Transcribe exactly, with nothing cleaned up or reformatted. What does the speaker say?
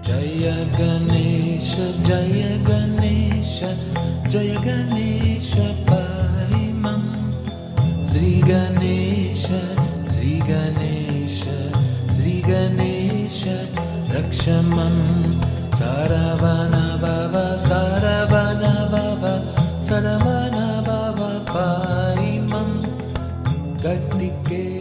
जय गणेश जय गणेश जय गणेश पाहि मम श्री गणेश श्री गणेश श्री गणेश रक्ष मम सरवण भव सरवण भव सरवण भव पाहि मम कार्तिकेय